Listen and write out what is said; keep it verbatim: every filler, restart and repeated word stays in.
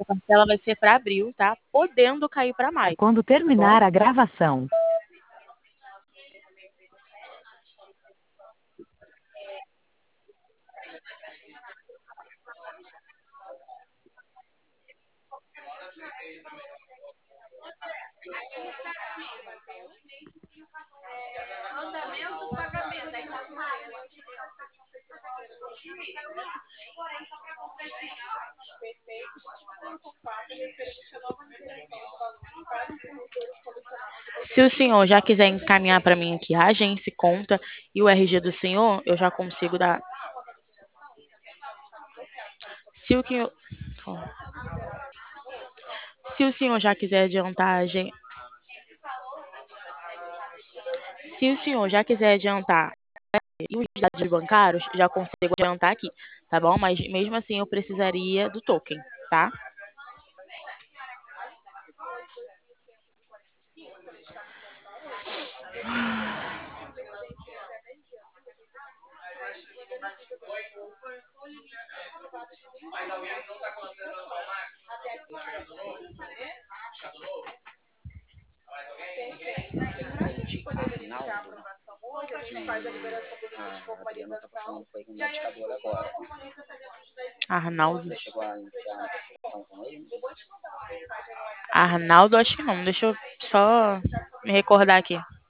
A parcela vai ser para abril, tá? Podendo cair para maio. Quando Tá bom? terminar a gravação. Se o senhor já quiser encaminhar para mim aqui a agência, conta e o R G do senhor, eu já consigo dar. Se o, que... Se o senhor já quiser adiantar a agência. Se o senhor já quiser adiantar e os dados bancários, já consigo adiantar aqui, tá bom? Mas mesmo assim eu precisaria do token, tá? Arnaldo. Arnaldo, acho que não. Deixa eu só me recordar aqui.